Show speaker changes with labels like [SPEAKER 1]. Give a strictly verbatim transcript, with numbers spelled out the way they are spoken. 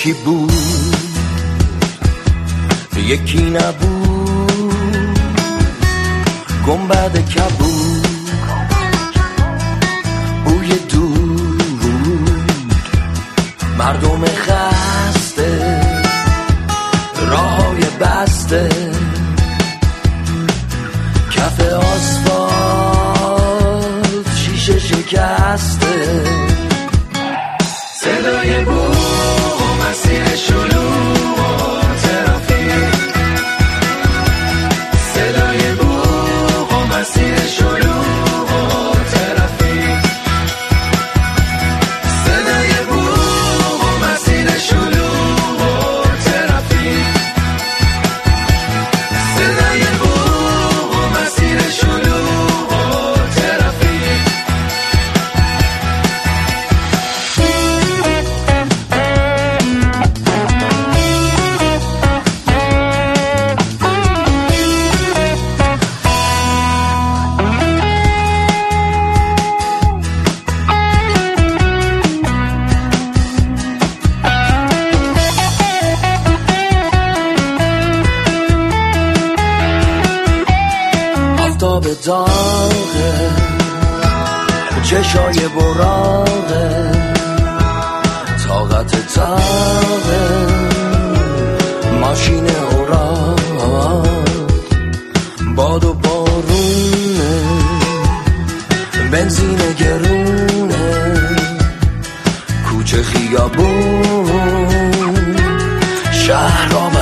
[SPEAKER 1] یکی بود یکی نبود، گنبد کبود بوی دود، مردم خسته راههای بسته، کف آسفالت شیشه شکسته، صدای بوق و مسیر شلوغ و ترافیک، صدای بوق و مسیر شلوغ و ترافیک، صدای بوق و مسیر شلوغ و ترافیک، صدای بوق و مسیر شلوغ و ترافیک. آفتاب داغه، چشای براغه، طاقت تاغه، ماشین اوراق، باد و بارونه، بنزین گرونه، کوچه خیابون، شهر